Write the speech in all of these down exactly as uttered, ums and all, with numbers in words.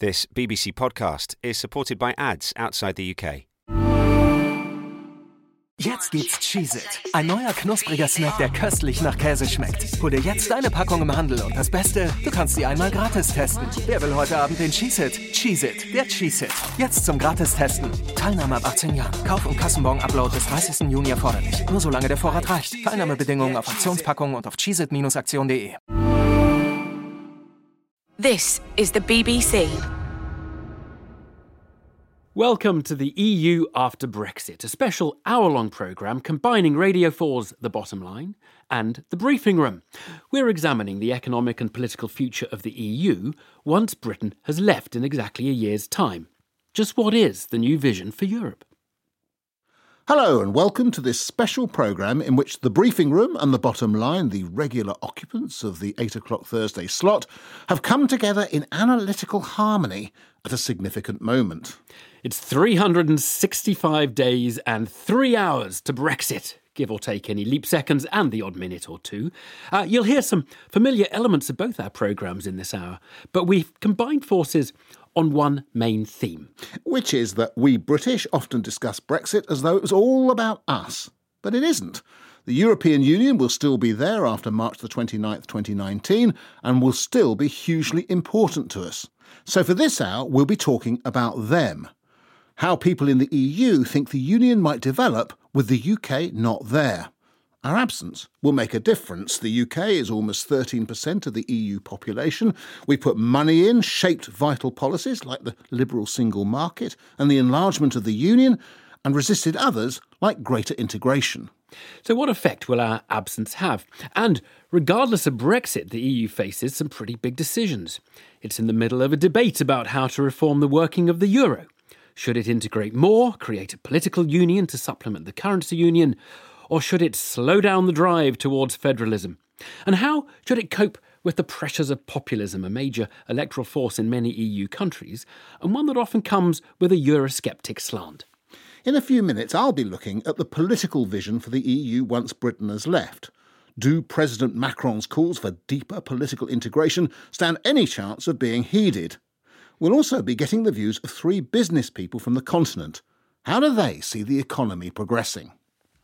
This B B C podcast is supported by ads outside the U K. Jetzt gibt's Cheez-It, ein neuer knuspriger Snack, der köstlich nach Käse schmeckt. Hol dir jetzt deine Packung im Handel und das Beste, du kannst sie einmal gratis testen. Wer will heute Abend den Cheez-It? Cheez-It, der Cheez-It. Jetzt zum Gratis-Testen. Teilnahme ab achtzehn Jahren. Kauf- und Kassenbon-Upload bis dreißigsten Juni erforderlich. Nur solange der Vorrat reicht. Teilnahmebedingungen auf Aktionspackungen und auf cheezit Bindestrich aktion punkt de. This is the B B C. Welcome to the E U After Brexit, a special hour-long programme combining Radio four's The Bottom Line and The Briefing Room. We're examining the economic and political future of the E U once Britain has left in exactly a year's time. Just what is the new vision for Europe? Hello and welcome to this special programme in which The Briefing Room and The Bottom Line, the regular occupants of the eight o'clock Thursday slot, have come together in analytical harmony at a significant moment. It's three hundred sixty-five days and three hours to Brexit, give or take any leap seconds and the odd minute or two. Uh, you'll hear some familiar elements of both our programmes in this hour, but we've combined forces on one main theme. Which is that we British often discuss Brexit as though it was all about us. But it isn't. The European Union will still be there after March the twenty-ninth, twenty nineteen, and will still be hugely important to us. So for this hour, we'll be talking about them. How people in the E U think the Union might develop with the U K not there. Our absence will make a difference. The U K is almost thirteen percent of the E U population. We put money in, shaped vital policies like the liberal single market and the enlargement of the Union, and resisted others like greater integration. So what effect will our absence have? And regardless of Brexit, the E U faces some pretty big decisions. It's in the middle of a debate about how to reform the working of the euro. Should it integrate more, create a political union to supplement the currency union, or should it slow down the drive towards federalism? And how should it cope with the pressures of populism, a major electoral force in many E U countries, and one that often comes with a Eurosceptic slant? In a few minutes, I'll be looking at the political vision for the E U once Britain has left. Do President Macron's calls for deeper political integration stand any chance of being heeded? We'll also be getting the views of three business people from the continent. How do they see the economy progressing?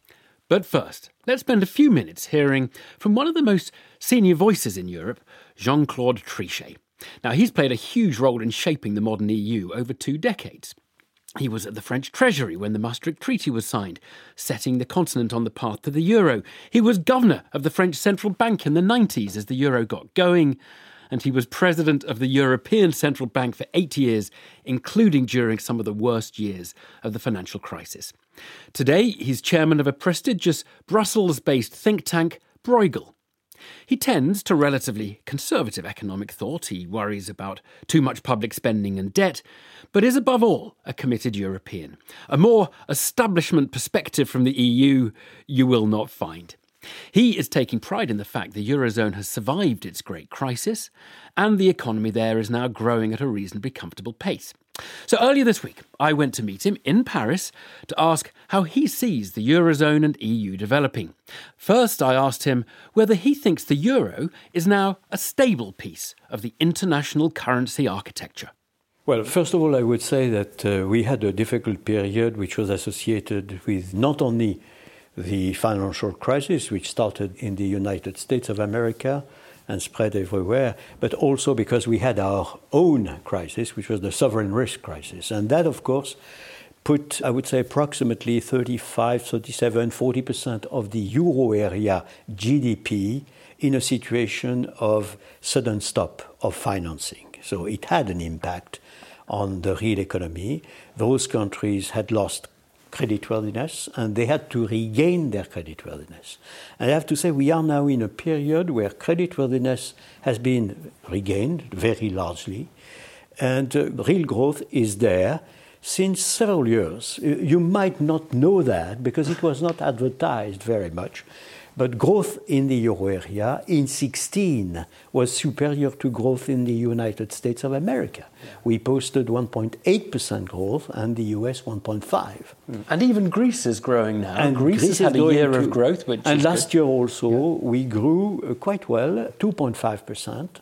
But first, let's spend a few minutes hearing from one of the most senior voices in Europe, Jean-Claude Trichet. Now, he's played a huge role in shaping the modern E U over two decades. He was at the French Treasury when the Maastricht Treaty was signed, setting the continent on the path to the euro. He was governor of the French Central Bank in the nineties as the euro got going, and he was president of the European Central Bank for eight years, including during some of the worst years of the financial crisis. Today, he's chairman of a prestigious Brussels-based think tank, Bruegel. He tends to relatively conservative economic thought. He worries about too much public spending and debt, but is above all a committed European. A more establishment perspective from the E U you will not find. He is taking pride in the fact the Eurozone has survived its great crisis, and the economy there is now growing at a reasonably comfortable pace. So earlier this week, I went to meet him in Paris to ask how he sees the Eurozone and E U developing. First, I asked him whether he thinks the euro is now a stable piece of the international currency architecture. Well, first of all, I would say that uh, we had a difficult period which was associated with not only the financial crisis, which started in the United States of America and spread everywhere, but also because we had our own crisis, which was the sovereign risk crisis. And that, of course, put, I would say, approximately thirty-five, thirty-seven, forty percent of the euro area G D P in a situation of sudden stop of financing. So it had an impact on the real economy. Those countries had lost creditworthiness, and they had to regain their creditworthiness. And I have to say we are now in a period where creditworthiness has been regained very largely, and uh, real growth is there since several years. You might not know that because it was not advertised very much, but growth in the euro area in sixteen was superior to growth in the United States of America. We posted one point eight percent growth and the U S one point five. And even Greece is growing now. And Greece, Greece has had a year to, of growth, which and is last good. year also yeah. we grew uh, quite well, two point five percent.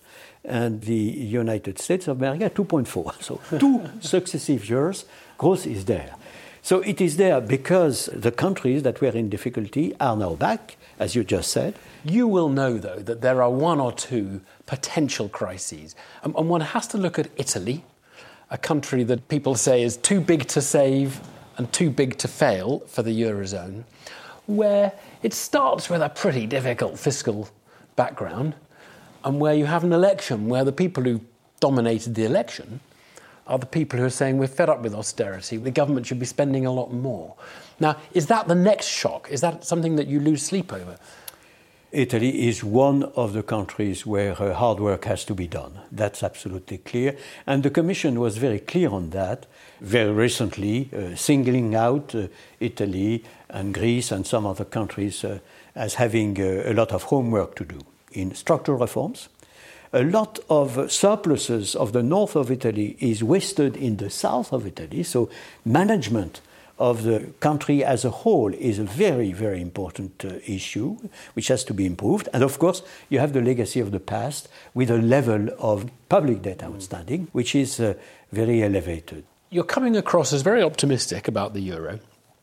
and the United States of America, two point four. So two successive years, growth is there. So it is there because the countries that were in difficulty are now back, as you just said. You will know, though, that there are one or two potential crises. And, and one has to look at Italy, a country that people say is too big to save and too big to fail for the Eurozone, where it starts with a pretty difficult fiscal background and where you have an election where the people who dominated the election are the people who are saying we're fed up with austerity, the government should be spending a lot more. Now, is that the next shock? Is that something that you lose sleep over? Italy is one of the countries where uh, hard work has to be done. That's absolutely clear. And the Commission was very clear on that very recently, uh, singling out uh, Italy and Greece and some other countries uh, as having uh, a lot of homework to do in structural reforms. A lot of surpluses of the north of Italy is wasted in the south of Italy, so management of the country as a whole is a very, very important uh, issue, which has to be improved. And of course, you have the legacy of the past with a level of public debt outstanding, which is uh, very elevated. You're coming across as very optimistic about the euro.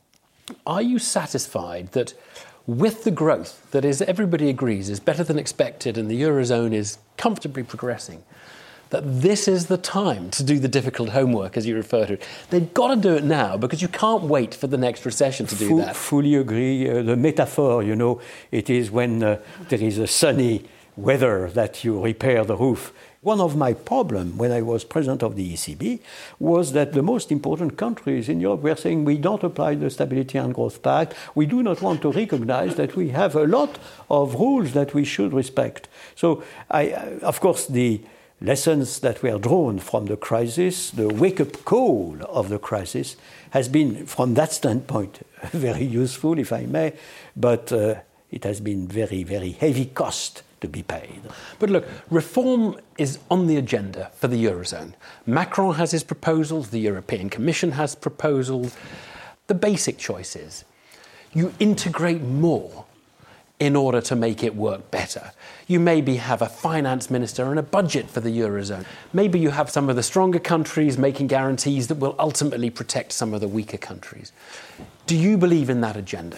Are you satisfied that with the growth that is, everybody agrees, is better than expected and the Eurozone is comfortably progressing, that this is the time to do the difficult homework, as you refer to it? They've got to do it now because you can't wait for the next recession to do Full, that. Fully agree. Uh, the metaphor, you know, it is when uh, there is a sunny weather that you repair the roof. One of my problems when I was president of the E C B was that the most important countries in Europe were saying we don't apply the Stability and Growth Pact. We do not want to recognize that we have a lot of rules that we should respect. So, I, of course, the lessons that were drawn from the crisis, the wake-up call of the crisis, has been, from that standpoint, very useful, if I may, but uh, it has been very, very heavy cost to be paid. But look, reform is on the agenda for the Eurozone. Macron has his proposals, the European Commission has proposals. The basic choice is you integrate more in order to make it work better. You maybe have a finance minister and a budget for the Eurozone. Maybe you have some of the stronger countries making guarantees that will ultimately protect some of the weaker countries. Do you believe in that agenda?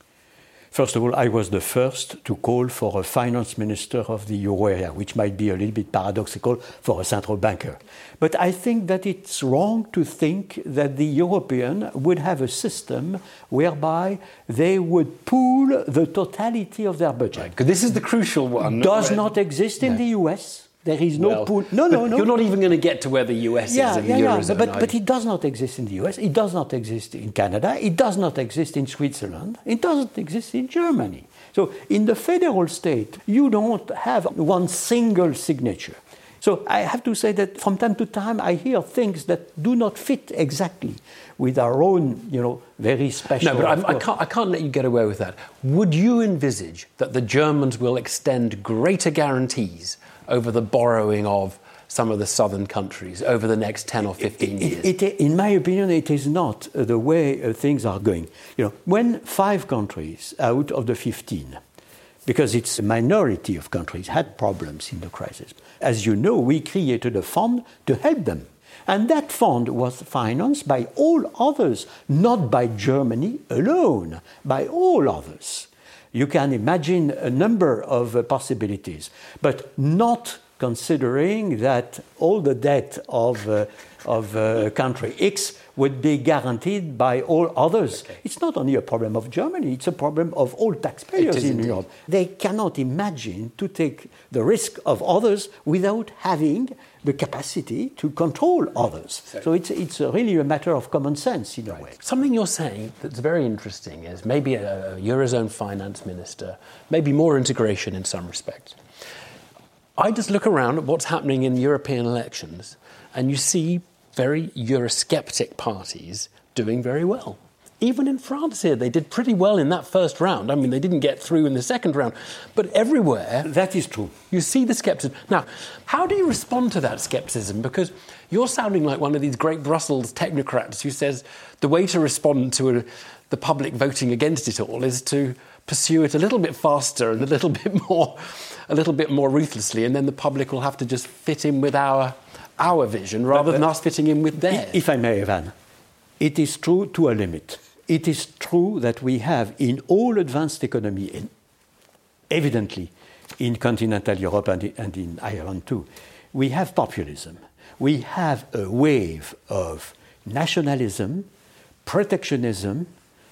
First of all, I was the first to call for a finance minister of the euro area, which might be a little bit paradoxical for a central banker. But I think that it's wrong to think that the European would have a system whereby they would pool the totality of their budget. Right, 'cause this is the crucial one. Does not exist in no. the U S. There is no well, pool. No, no, no. You're not even going to get to where the U S yeah, is in yeah, the yeah. Eurozone. But, but it does not exist in the U S. It does not exist in Canada. It does not exist in Switzerland. It doesn't exist in Germany. So in the federal state, you don't have one single signature. So I have to say that from time to time I hear things that do not fit exactly with our own, you know, very special... No, but I, I, can't, I can't let you get away with that. Would you envisage that the Germans will extend greater guarantees over the borrowing of some of the southern countries over the next ten or fifteen years? It, it, in my opinion, it is not the way uh, things are going. You know, when five countries out of the fifteen, because it's a minority of countries, had problems in the crisis, as you know, we created a fund to help them. And that fund was financed by all others, not by Germany alone, by all others. You can imagine a number of uh, possibilities, but not considering that all the debt of, uh, of uh, country X would be guaranteed by all others. Okay. It's not only a problem of Germany, it's a problem of all taxpayers in Europe. They cannot imagine to take the risk of others without having the capacity to control others. So it's, it's really a matter of common sense in a way. Something you're saying that's very interesting is maybe a, a Eurozone finance minister, maybe more integration in some respects. I just look around at what's happening in European elections and you see very Eurosceptic parties doing very well. Even in France here, they did pretty well in that first round. I mean, they didn't get through in the second round. But everywhere... That is true. You see the scepticism. Now, how do you respond to that scepticism? Because you're sounding like one of these great Brussels technocrats who says the way to respond to a, the public voting against it all is to pursue it a little bit faster and a little bit more, a little bit more ruthlessly, and then the public will have to just fit in with our our vision rather but, than us fitting in with theirs. If I may, Evan, it is true to a limit. It is true that we have in all advanced economy, and evidently in continental Europe and, and in Ireland too, we have populism. We have a wave of nationalism, protectionism,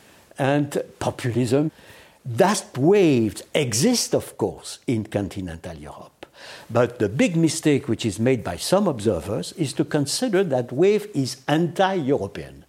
and populism. That wave exists, of course, in continental Europe. But the big mistake which is made by some observers is to consider that wave is anti-European,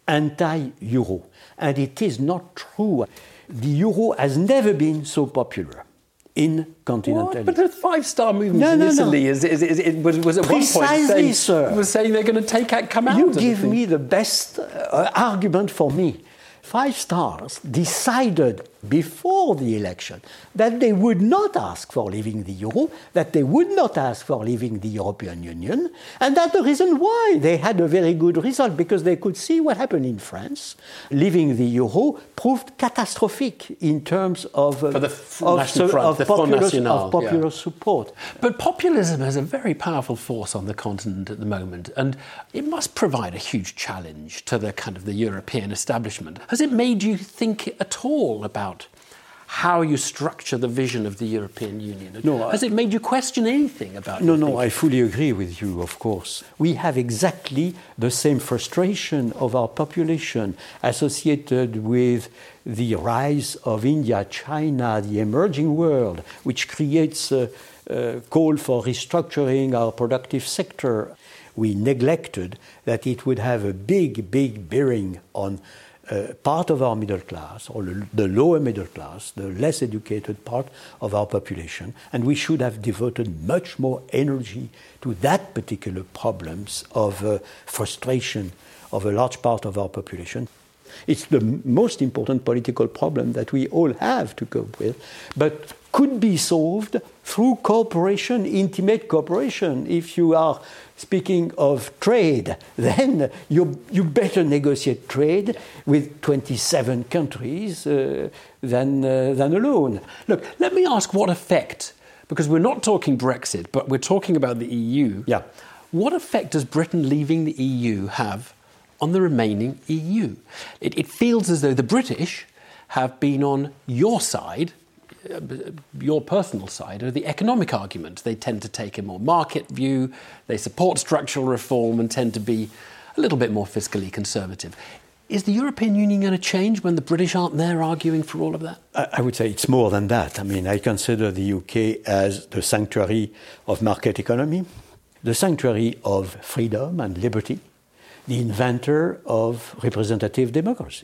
anti-Euro. And it is not true. The Euro has never been so popular in continental Europe. But the five-star movement no, in no, Italy no. Is, is, is, it was, was at Precisely, one point saying, sir. was saying they're going to take out, come out You of the give thing. me the best uh, argument for me. Five Stars decided before the election that they would not ask for leaving the Euro, that they would not ask for leaving the European Union, and that's the reason why they had a very good result, because they could see what happened in France. Leaving the Euro proved catastrophic in terms of, uh, For the of, National su- Front, of the Front popular, National, of popular yeah. support. But populism is a very powerful force on the continent at the moment, and it must provide a huge challenge to the kind of the European establishment. Has it made you think at all about how you structure the vision of the European Union? No, Has it made you question anything about No, your no, thinking? I fully agree with you, of course. We have exactly the same frustration of our population associated with the rise of India, China, the emerging world, which creates a, a call for restructuring our productive sector. We neglected that it would have a big, big bearing on Uh, part of our middle class, or the lower middle class, the less educated part of our population, and we should have devoted much more energy to that particular problems of uh, frustration of a large part of our population. It's the m- most important political problem that we all have to cope with, but could be solved through cooperation, intimate cooperation. If you are speaking of trade, then you, you better negotiate trade with twenty-seven countries uh, than, uh, than alone. Look, let me ask what effect, because we're not talking Brexit, but we're talking about the E U. Yeah. What effect does Britain leaving the E U have on the remaining E U? It, it feels as though the British have been on your side, uh, your personal side, of the economic argument. They tend to take a more market view, they support structural reform and tend to be a little bit more fiscally conservative. Is the European Union going to change when the British aren't there arguing for all of that? I would say it's more than that. I mean, I consider the U K as the sanctuary of market economy, the sanctuary of freedom and liberty, the inventor of representative democracy.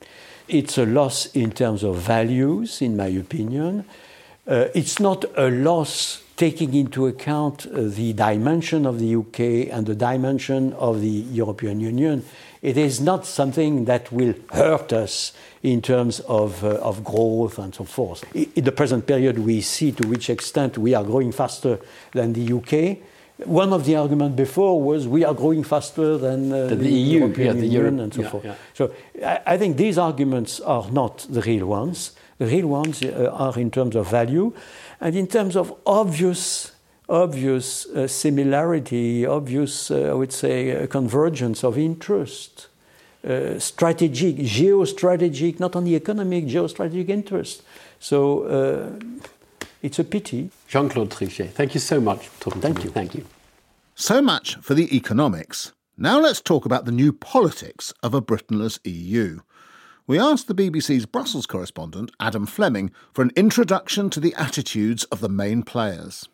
It's a loss in terms of values, in my opinion. Uh, it's not a loss taking into account uh, the dimension of the U K and the dimension of the European Union. It is not something that will hurt us in terms of, uh, of growth and so forth. In the present period, we see to which extent we are growing faster than the U K. One of the arguments before was we are growing faster than uh, the, the, the E U, European yeah, the Union Euro- and so yeah, forth. yeah. So I, I think these arguments are not the real ones. The real ones uh, are in terms of value and in terms of obvious, obvious uh, similarity, obvious, uh, I would say, uh, convergence of interest, uh, strategic, geostrategic, not only economic, geostrategic interest. So uh, it's a pity. Jean-Claude Trichet, thank you so much for talking Thank to me. you. Thank you. So much for the economics. Now let's talk about the new politics of a Britain-less E U. We asked the B B C's Brussels correspondent, Adam Fleming, for an introduction to the attitudes of the main players.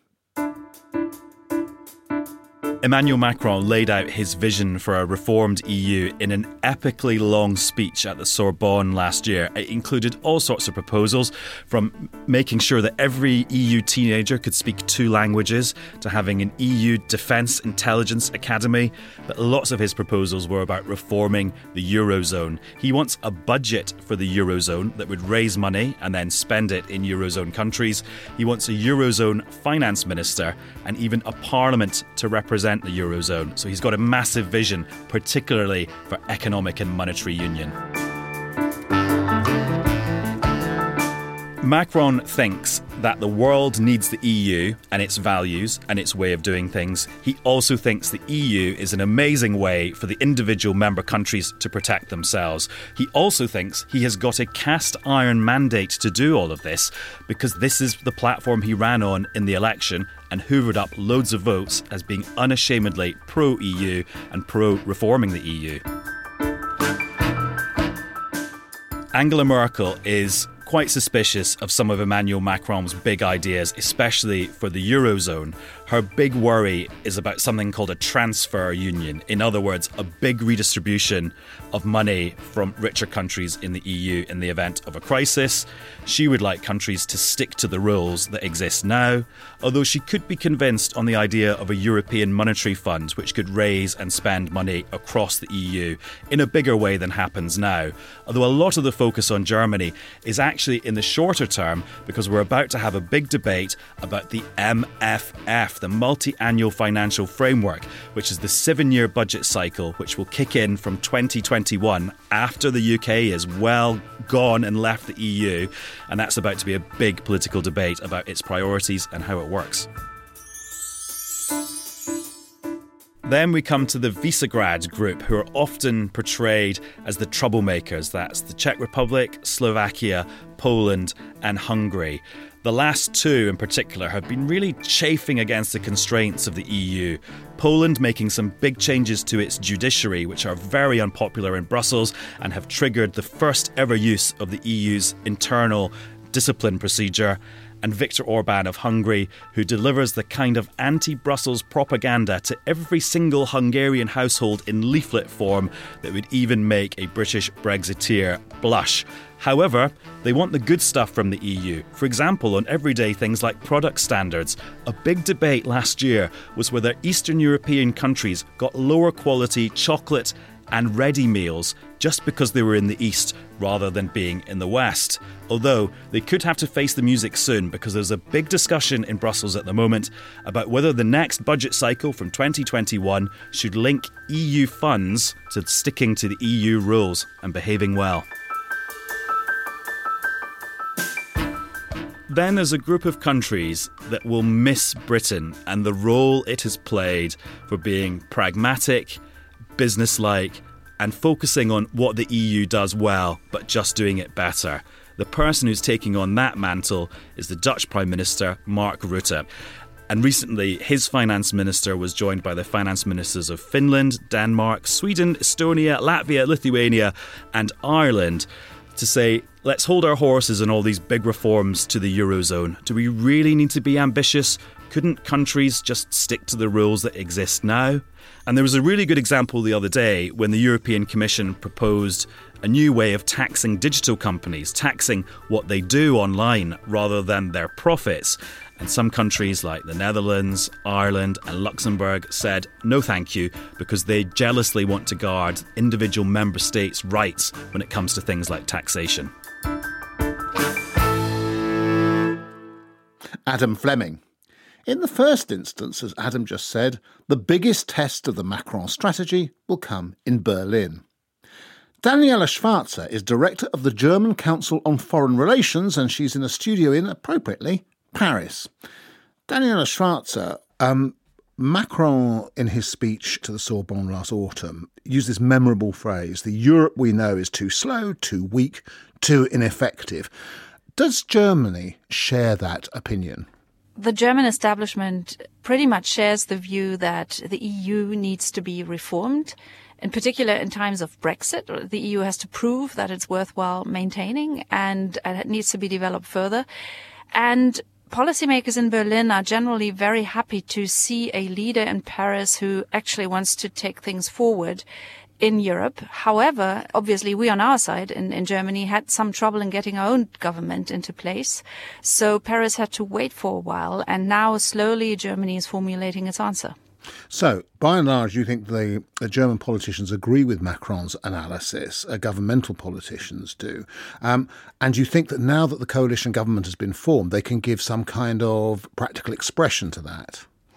Emmanuel Macron laid out his vision for a reformed E U in an epically long speech at the Sorbonne last year. It included all sorts of proposals, from making sure that every E U teenager could speak two languages to having an E U Defence Intelligence Academy. But lots of his proposals were about reforming the Eurozone. He wants a budget for the Eurozone that would raise money and then spend it in Eurozone countries. He wants a Eurozone finance minister and even a parliament to represent the Eurozone. So he's got a massive vision, particularly for economic and monetary union. Macron thinks that the world needs the E U and its values and its way of doing things. He also thinks the E U is an amazing way for the individual member countries to protect themselves. He also thinks he has got a cast iron mandate to do all of this because this is the platform he ran on in the election and hoovered up loads of votes as being unashamedly pro-E U and pro-reforming the E U. Angela Merkel is quite suspicious of some of Emmanuel Macron's big ideas, especially for the Eurozone. Her big worry is about something called a transfer union. In other words, a big redistribution of money from richer countries in the E U in the event of a crisis. She would like countries to stick to the rules that exist now, although she could be convinced on the idea of a European monetary fund which could raise and spend money across the E U in a bigger way than happens now. Although a lot of the focus on Germany is actually in the shorter term because we're about to have a big debate about the M F F, the Multi-Annual Financial Framework, which is the seven-year budget cycle which will kick in from twenty twenty-one after the U K is well gone and left the E U, and that's about to be a big political debate about its priorities and how it works. Then we come to the Visegrad group, who are often portrayed as the troublemakers. That's the Czech Republic, Slovakia, Poland and Hungary. The last two in particular have been really chafing against the constraints of the E U. Poland making some big changes to its judiciary, which are very unpopular in Brussels and have triggered the first ever use of the E U's internal discipline procedure. And Viktor Orban of Hungary, who delivers the kind of anti-Brussels propaganda to every single Hungarian household in leaflet form that would even make a British Brexiteer blush. However, they want the good stuff from the E U. For example, on everyday things like product standards. A big debate last year was whether Eastern European countries got lower quality chocolate and ready meals just because they were in the East rather than being in the West. Although they could have to face the music soon because there's a big discussion in Brussels at the moment about whether the next budget cycle from twenty twenty-one should link E U funds to sticking to the E U rules and behaving well. Then there's a group of countries that will miss Britain and the role it has played for being pragmatic, businesslike, and focusing on what the E U does well, but just doing it better. The person who's taking on that mantle is the Dutch Prime Minister, Mark Rutte. And recently, his finance minister was joined by the finance ministers of Finland, Denmark, Sweden, Estonia, Latvia, Lithuania, and Ireland to say, let's hold our horses on all these big reforms to the Eurozone. Do we really need to be ambitious? Couldn't countries just stick to the rules that exist now? And there was a really good example the other day when the European Commission proposed a new way of taxing digital companies, taxing what they do online rather than their profits. And some countries like the Netherlands, Ireland and Luxembourg said no thank you because they jealously want to guard individual member states' rights when it comes to things like taxation. Adam Fleming. In the first instance, as Adam just said, the biggest test of the Macron strategy will come in Berlin. Daniela Schwarzer is director of the German Council on Foreign Relations, and she's in a studio in, appropriately, Paris. Daniela Schwarzer, um, Macron, in his speech to the Sorbonne last autumn, used this memorable phrase, the Europe we know is too slow, too weak, too ineffective. Does Germany share that opinion? The German establishment pretty much shares the view that the E U needs to be reformed. In particular, in times of Brexit, the E U has to prove that it's worthwhile maintaining and it needs to be developed further. And policymakers in Berlin are generally very happy to see a leader in Paris who actually wants to take things forward in Europe. However, obviously we on our side in, in Germany had some trouble in getting our own government into place. So Paris had to wait for a while, and now slowly Germany is formulating its answer. So, by and large, you think the, the German politicians agree with Macron's analysis, uh, governmental politicians do, um, and you think that now that the coalition government has been formed, they can give some kind of practical expression to that?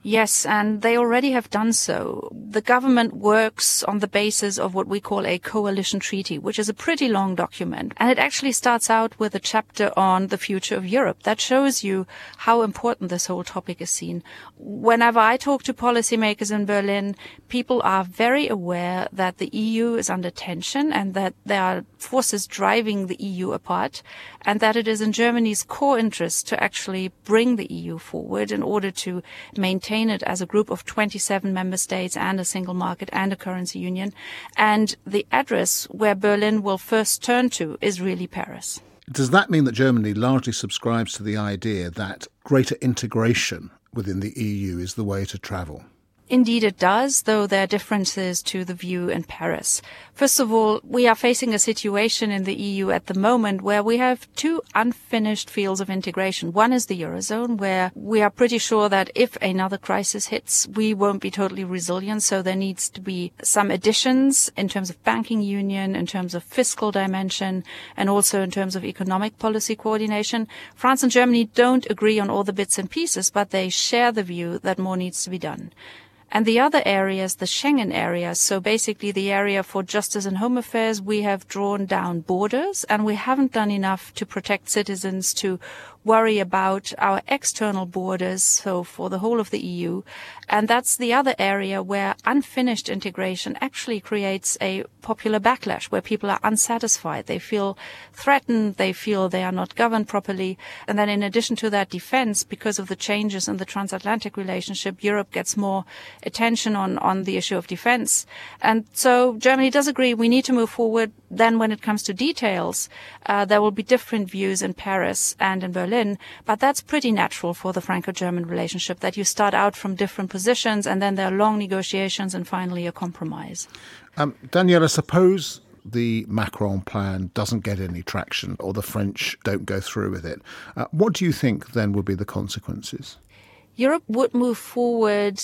Yes, and they already have done so. The government works on the basis of what we call a coalition treaty, which is a pretty long document. And it actually starts out with a chapter on the future of Europe. That shows you how important this whole topic is seen. Whenever I talk to policymakers in Berlin, people are very aware that the E U is under tension and that there are forces driving the E U apart, and that it is in Germany's core interest to actually bring the E U forward in order to maintain it as a group of twenty-seven member states and a single market and a currency union. And the address where Berlin will first turn to is really Paris. Does that mean that Germany largely subscribes to the idea that greater integration within the E U is the way to travel? Indeed it does, though there are differences to the view in Paris. First of all, we are facing a situation in the E U at the moment where we have two unfinished fields of integration. One is the Eurozone, where we are pretty sure that if another crisis hits, we won't be totally resilient. So there needs to be some additions in terms of banking union, in terms of fiscal dimension, and also in terms of economic policy coordination. France and Germany don't agree on all the bits and pieces, but they share the view that more needs to be done. And the other areas, the Schengen area, so basically the area for justice and home affairs, we have drawn down borders and we haven't done enough to protect citizens, to worry about our external borders, so for the whole of the E U. And that's the other area where unfinished integration actually creates a popular backlash, where people are unsatisfied. They feel threatened, they feel they are not governed properly. And then in addition to that, defense, because of the changes in the transatlantic relationship, Europe gets more attention on, on the issue of defense. And so Germany does agree we need to move forward. Then when it comes to details, uh, there will be different views in Paris and in Berlin. But that's pretty natural for the Franco-German relationship, that you start out from different positions and then there are long negotiations and finally a compromise. Um, Daniela, suppose the Macron plan doesn't get any traction or the French don't go through with it. Uh, what do you think then would be the consequences? Europe would move forward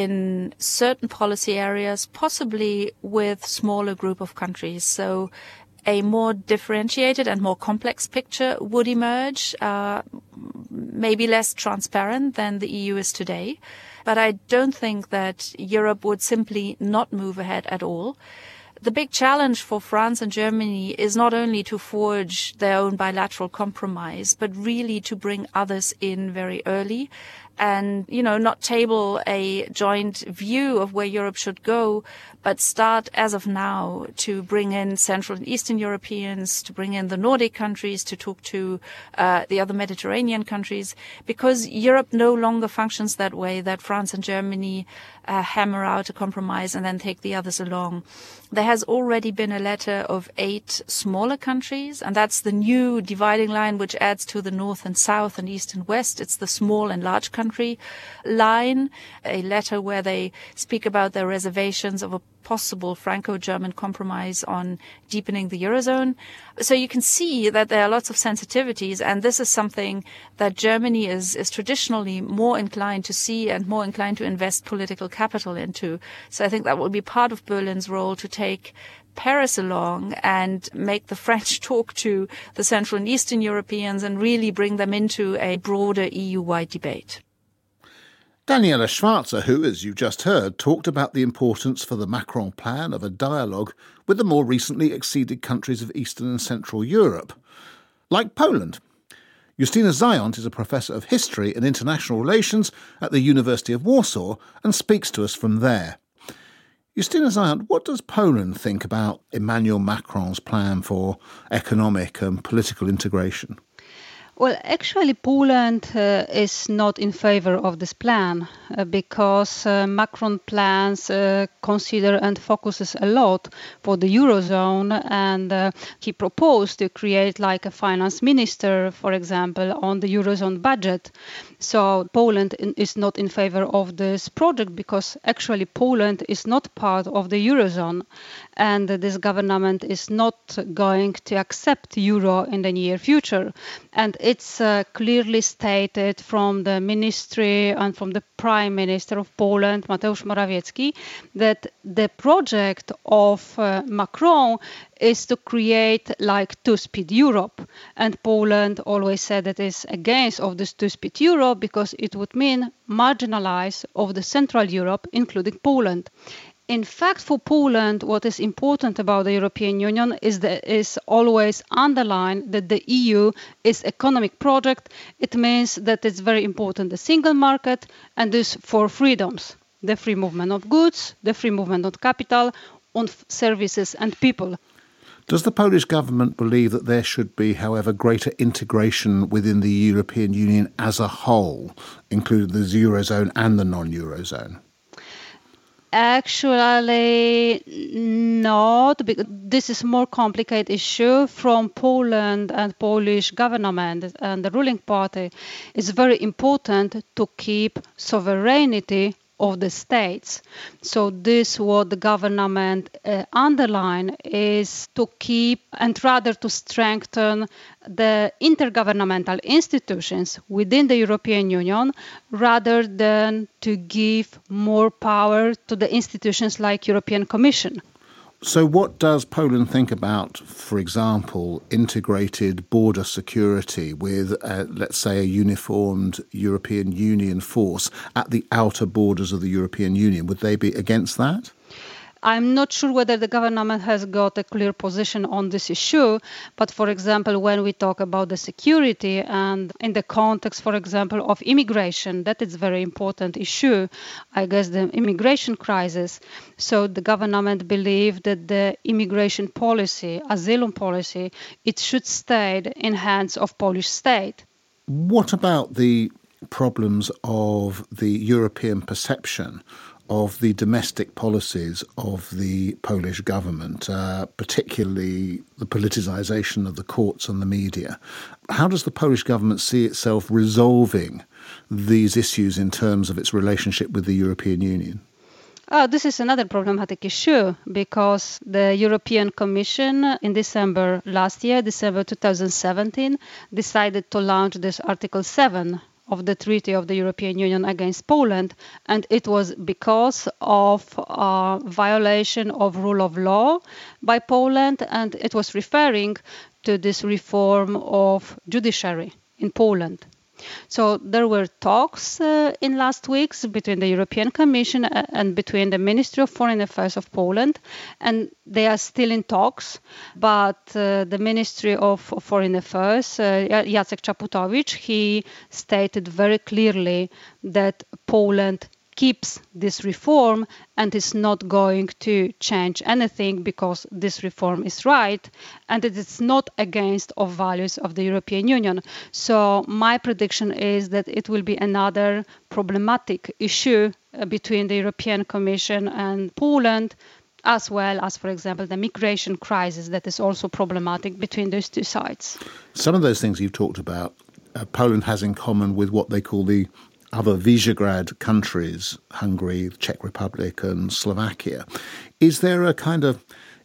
in certain policy areas, possibly with smaller group of countries. So a more differentiated and more complex picture would emerge, uh, maybe less transparent than the E U is today. But I don't think that Europe would simply not move ahead at all. The big challenge for France and Germany is not only to forge their own bilateral compromise, but really to bring others in very early and, you know, not table a joint view of where Europe should go, but start as of now to bring in Central and Eastern Europeans, to bring in the Nordic countries, to talk to uh, the other Mediterranean countries, because Europe no longer functions that way, that France and Germany uh, hammer out a compromise and then take the others along. There has already been a letter of eight smaller countries, and that's the new dividing line which adds to the north and south and east and west. It's the small and large country line, a letter where they speak about their reservations of a possible Franco-German compromise on deepening the Eurozone. So you can see that there are lots of sensitivities, and this is something that Germany is, is traditionally more inclined to see and more inclined to invest political capital into. So I think that will be part of Berlin's role, to take Paris along and make the French talk to the Central and Eastern Europeans and really bring them into a broader E U-wide debate. Daniela Schwarzer, who, as you just heard, talked about the importance for the Macron plan of a dialogue with the more recently acceded countries of Eastern and Central Europe, like Poland. Justyna Zając is a professor of history and international relations at the University of Warsaw and speaks to us from there. Justyna Zając, what does Poland think about Emmanuel Macron's plan for economic and political integration? Well, actually, Poland uh, is not in favor of this plan uh, because uh, Macron plans uh, consider and focuses a lot for the Eurozone, and uh, he proposed to create like a finance minister, for example, on the Eurozone budget. So Poland in, is not in favor of this project because actually Poland is not part of the Eurozone, and uh, this government is not going to accept euro in the near future. And it's uh, clearly stated from the ministry and from the Prime Minister of Poland, Mateusz Morawiecki, that the project of uh, Macron is to create like two-speed Europe. And Poland always said that it's against of this two-speed Europe because it would mean marginalize of the Central Europe, including Poland. In fact, for Poland, what is important about the European Union is that is always underlined that the E U is economic project. It means that it's very important, the single market, and these four freedoms: the free movement of goods, the free movement of capital, on services and people. Does the Polish government believe that there should be, however, greater integration within the European Union as a whole, including the Eurozone and the non-Eurozone? Actually, not, because this is a more complicated issue from Poland and Polish government and the ruling party. It's very important to keep sovereignty of the states. So this what the government uh, underline is to keep and rather to strengthen the intergovernmental institutions within the European Union rather than to give more power to the institutions like European Commission. So what does Poland think about, for example, integrated border security with, uh, let's say, a uniformed European Union force at the outer borders of the European Union? Would they be against that? I'm not sure whether the government has got a clear position on this issue, but for example, when we talk about the security and in the context, for example, of immigration, that is a very important issue, I guess the immigration crisis. So the government believe that the immigration policy, asylum policy, it should stay in hands of Polish state. What about the problems of the European perception of the domestic policies of the Polish government, uh, particularly the politicisation of the courts and the media? How does the Polish government see itself resolving these issues in terms of its relationship with the European Union? Oh, this is another problematic issue because the European Commission in December last year, December two thousand seventeen, decided to launch this Article seven of the Treaty of the European Union against Poland, and it was because of a violation of rule of law by Poland, and it was referring to this reform of judiciary in Poland. So there were talks uh, in last weeks between the European Commission and between the Ministry of Foreign Affairs of Poland, and they are still in talks. But uh, the Ministry of Foreign Affairs, uh, Jacek Czaputowicz, he stated very clearly that Poland keeps this reform and is not going to change anything because this reform is right and it is not against of values of the European Union. So my prediction is that it will be another problematic issue between the European Commission and Poland, as well as, for example, the migration crisis that is also problematic between those two sides. Some of those things you've talked about, uh, Poland has in common with what they call the other Visegrad countries, Hungary, the Czech Republic and Slovakia. Is there a kind of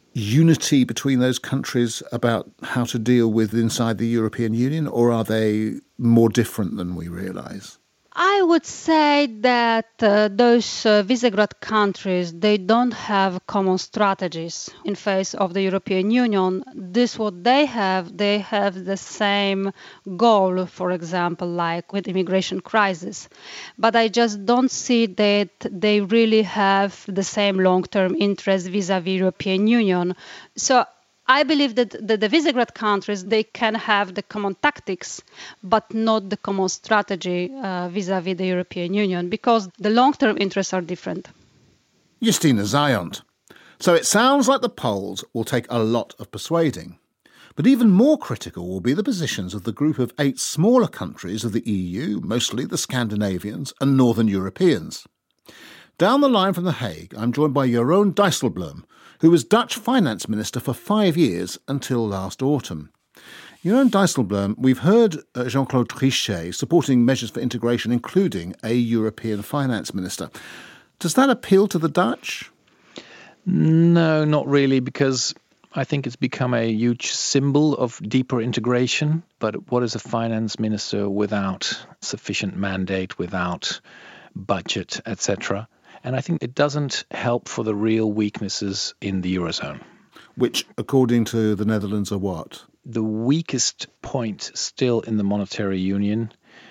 unity between those countries about how to deal with inside the European Union, or are they more different than we realise? I would say that uh, those uh, Visegrad countries, they don't have common strategies in face of the European Union. This what they have, they have the same goal, for example, like with immigration crisis. But I just don't see that they really have the same long-term interest vis-à-vis European Union. So I believe that the, the Visegrad countries, they can have the common tactics, but not the common strategy uh, vis-à-vis the European Union, because the long-term interests are different. Justyna Zając. So it sounds like the Poles will take a lot of persuading. But even more critical will be the positions of the group of eight smaller countries of the E U, mostly the Scandinavians and Northern Europeans. Down the line from The Hague, I'm joined by Jeroen Dijsselbloem, who was Dutch finance minister for five years until last autumn. Jeroen Dijsselbloem, we've heard uh, Jean-Claude Trichet supporting measures for integration, including a European finance minister. Does that appeal to the Dutch? No, not really, because I think it's become a huge symbol of deeper integration. But what is a finance minister without sufficient mandate, without budget, et cetera? And I think it doesn't help for the real weaknesses in the Eurozone. which, according to the Netherlands, are what? The weakest point still in the monetary union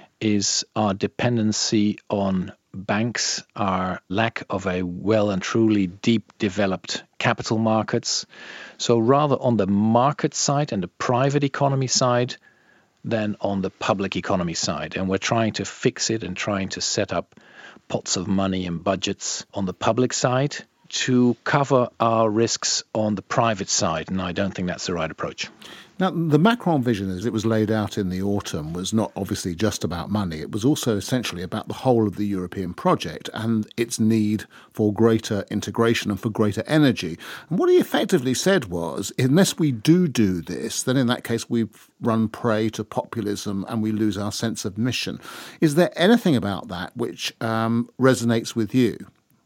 is our dependency on banks, our lack of a well and truly deep developed capital markets. So rather on the market side and the private economy side than on the public economy side. And we're trying to fix it and trying to set up pots of money and budgets on the public side to cover our risks on the private side. And I don't think that's the right approach. Now, the Macron vision, as it was laid out in the autumn, was not obviously just about money. It was also essentially about the whole of the European project and its need for greater integration and for greater energy. And what he effectively said was, unless we do do this, then in that case we've run prey to populism and we lose our sense of mission. Is there anything about that which um, resonates with you?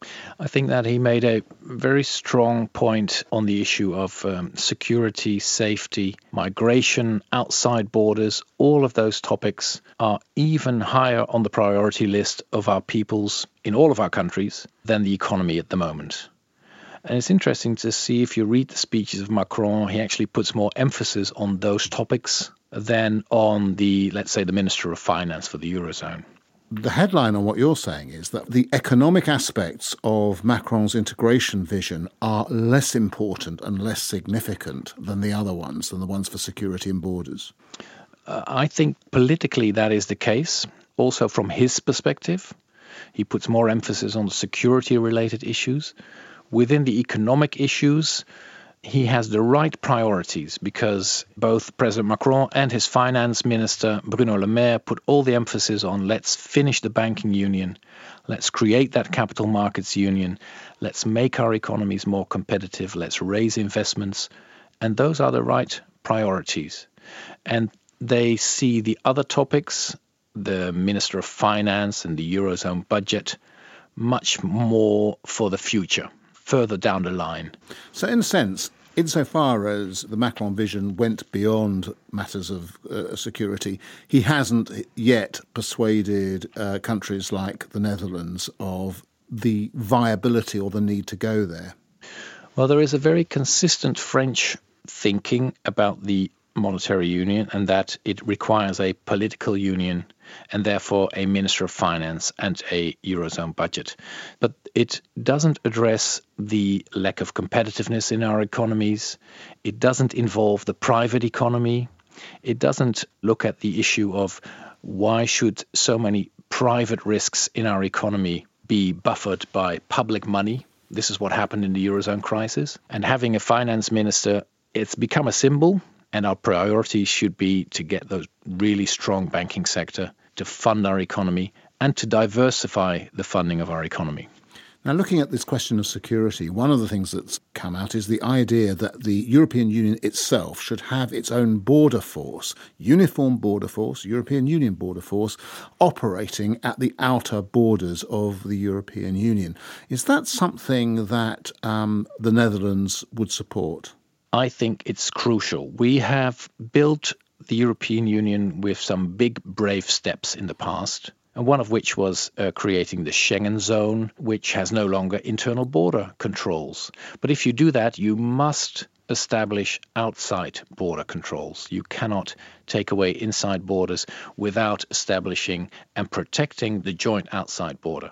I think that he made a very strong point on the issue of um, security, safety, migration, outside borders. All of those topics are even higher on the priority list of our peoples in all of our countries than the economy at the moment. And it's interesting to see, if you read the speeches of Macron, he actually puts more emphasis on those topics than on the, let's say, the Minister of Finance for the Eurozone. The headline on what you're saying is that the economic aspects of Macron's integration vision are less important and less significant than the other ones, than the ones for security and borders. Uh, I think politically that is the case. Also from his perspective, he puts more emphasis on the security-related issues. Within the economic issues, he has the right priorities because both President Macron and his finance minister, Bruno Le Maire, put all the emphasis on let's finish the banking union, let's create that capital markets union, let's make our economies more competitive, let's raise investments. And those are the right priorities. And they see the other topics, the Minister of Finance and the Eurozone budget, much more for the future, further down the line. So in a sense, insofar as the Macron vision went beyond matters of uh, security, he hasn't yet persuaded uh, countries like the Netherlands of the viability or the need to go there. Well, there is a very consistent French thinking about the monetary union, and that it requires a political union and therefore a Minister of Finance and a Eurozone budget. But it doesn't address the lack of competitiveness in our economies. It doesn't involve the private economy. It doesn't look at the issue of why should so many private risks in our economy be buffered by public money. This is what happened in the Eurozone crisis. And having a finance minister, it's become a symbol. And our priority should be to get those really strong banking sector to fund our economy and to diversify the funding of our economy. Now, looking at this question of security, one of the things that's come out is the idea that the European Union itself should have its own border force, uniform border force, European Union border force, operating at the outer borders of the European Union. Is that something that um, the Netherlands would support? I think it's crucial. We have built the European Union with some big, brave steps in the past, and one of which was uh, creating the Schengen zone, which has no longer internal border controls. But if you do that, you must establish outside border controls. You cannot take away inside borders without establishing and protecting the joint outside border.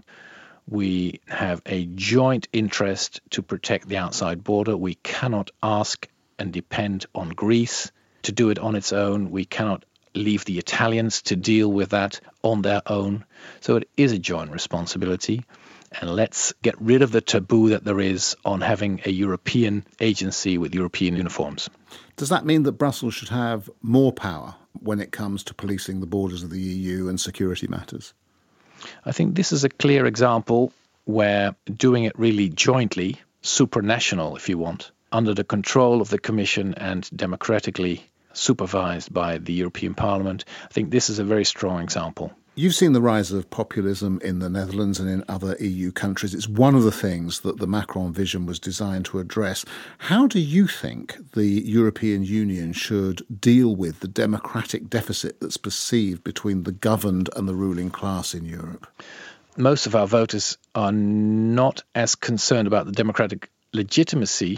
We have a joint interest to protect the outside border. We cannot ask and depend on Greece to do it on its own. We cannot leave the Italians to deal with that on their own. So it is a joint responsibility. And let's get rid of the taboo that there is on having a European agency with European uniforms. Does that mean that Brussels should have more power when it comes to policing the borders of the E U and security matters? I think this is a clear example where doing it really jointly, supranational if you want, under the control of the Commission and democratically supervised by the European Parliament, I think this is a very strong example. You've seen the rise of populism in the Netherlands and in other E U countries. It's one of the things that the Macron vision was designed to address. How do you think the European Union should deal with the democratic deficit that's perceived between the governed and the ruling class in Europe? Most of our voters are not as concerned about the democratic legitimacy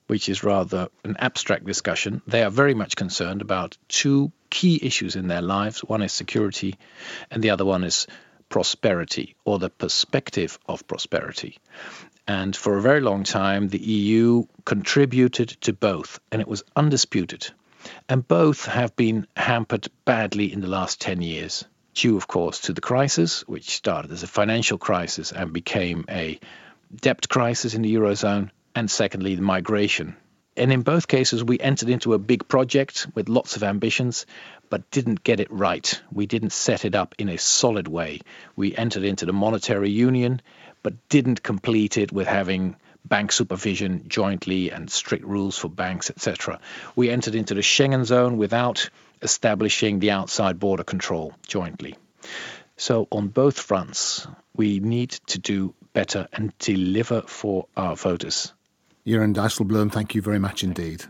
which is rather an abstract discussion. They are very much concerned about two key issues in their lives. One is security, and the other one is prosperity, or the perspective of prosperity. And for a very long time, the E U contributed to both, and it was undisputed. And both have been hampered badly in the last ten years, due, of course, to the crisis, which started as a financial crisis and became a debt crisis in the Eurozone, and secondly, the migration. And in both cases, we entered into a big project with lots of ambitions, but didn't get it right. We didn't set it up in a solid way. We entered into the monetary union, but didn't complete it with having bank supervision jointly and strict rules for banks, et cetera. We entered into the Schengen zone without establishing the outside border control jointly. So on both fronts, we need to do better and deliver for our voters. Jeroen Dijsselbloem, thank you very much indeed.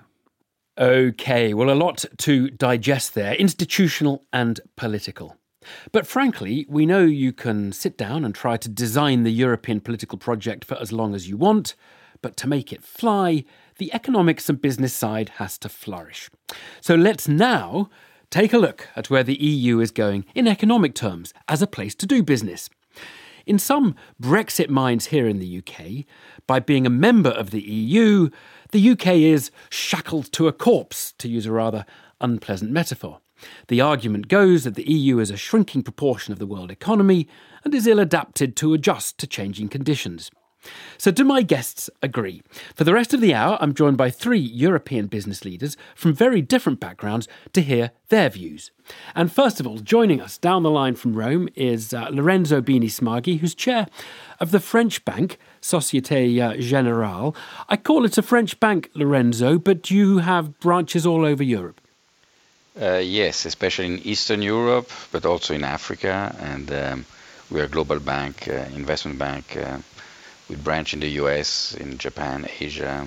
OK, well, a lot to digest there, institutional and political. But frankly, we know you can sit down and try to design the European political project for as long as you want, but to make it fly, the economics and business side has to flourish. So let's now take a look at where the E U is going in economic terms as a place to do business. In some Brexit minds here in the U K, by being a member of the E U, the U K is shackled to a corpse, to use a rather unpleasant metaphor. The argument goes that the E U is a shrinking proportion of the world economy and is ill-adapted to adjust to changing conditions. So do my guests agree? For the rest of the hour, I'm joined by three European business leaders from very different backgrounds to hear their views. And first of all, joining us down the line from Rome is uh, Lorenzo Bini Smaghi, who's chair of the French bank, Société uh, Générale. I call it a French bank, Lorenzo, but you have branches all over Europe. Uh, yes, especially in Eastern Europe, but also in Africa. And um, we're a global bank, uh, investment bank, uh, with branch in the U S, in Japan, Asia,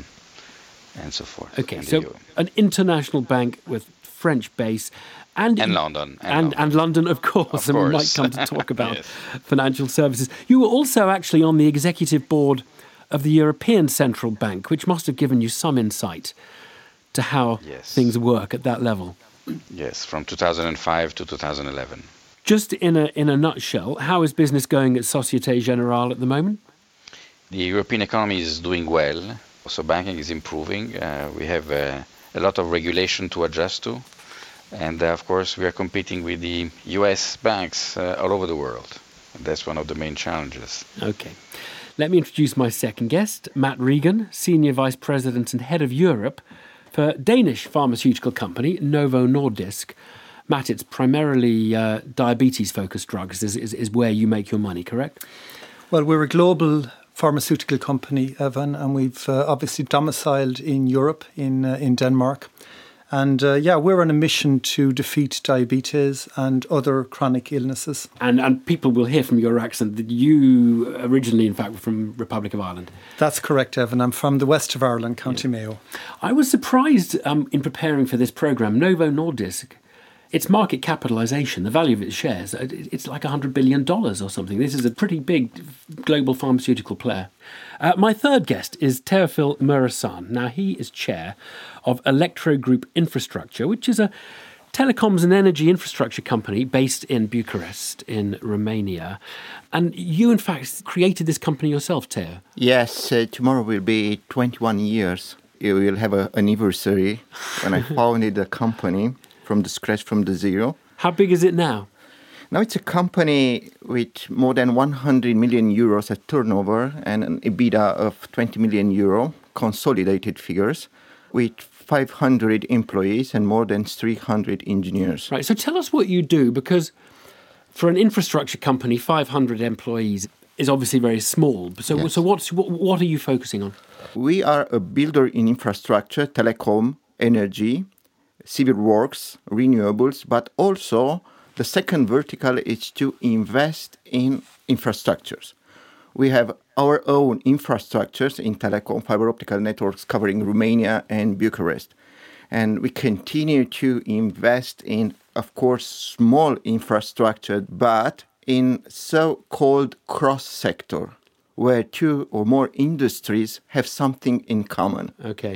and so forth. Okay, so an international bank with French base. And, and London. And, and, London. and London, of course. Of and course. we might come to talk about yes. financial services. You were also actually on the executive board of the European Central Bank, which must have given you some insight to how yes. things work at that level. Yes, from two thousand five to two thousand eleven. Just in a in a nutshell, how is business going at Société Générale at the moment? The European economy is doing well, so banking is improving. Uh, we have uh, a lot of regulation to adjust to. And uh, of course, we are competing with the U S banks uh, all over the world. And that's one of the main challenges. OK. Let me introduce my second guest, Matt Regan, Senior Vice President and Head of Europe for Danish pharmaceutical company Novo Nordisk. Matt, it's primarily uh, diabetes-focused drugs is, is, is where you make your money, correct? Well, we're a global pharmaceutical company, Evan, and we've uh, obviously domiciled in Europe, in uh, in Denmark. And uh, yeah, we're on a mission to defeat diabetes and other chronic illnesses. And and people will hear from your accent that you originally, in fact, were from Republic of Ireland. That's correct, Evan. I'm from the west of Ireland, County yeah. Mayo. I was surprised um, in preparing for this programme, Novo Nordisk, its market capitalisation, the value of its shares, it's like one hundred billion dollars or something. This is a pretty big global pharmaceutical player. Uh, my third guest is Teofil Muresan. Now, he is chair of Electro Group Infrastructure, which is a telecoms and energy infrastructure company based in Bucharest in Romania. And you, in fact, created this company yourself, Teo. Yes, uh, tomorrow will be twenty-one years. We will have an anniversary when I founded the company. From the scratch, from the zero. How big is it now? Now it's a company with more than one hundred million euros at turnover and an EBITDA of twenty million euro, consolidated figures, with five hundred employees and more than three hundred engineers. Right, so tell us what you do, because for an infrastructure company, five hundred employees is obviously very small. So, yes. so what's, what, what are you focusing on? We are a builder in infrastructure, telecom, energy, civil works, renewables, but also the second vertical is to invest in infrastructures. We have our own infrastructures in telecom, fiber optical networks covering Romania and Bucharest. And we continue to invest in, of course, small infrastructure, but in so-called cross-sector, where two or more industries have something in common. Okay.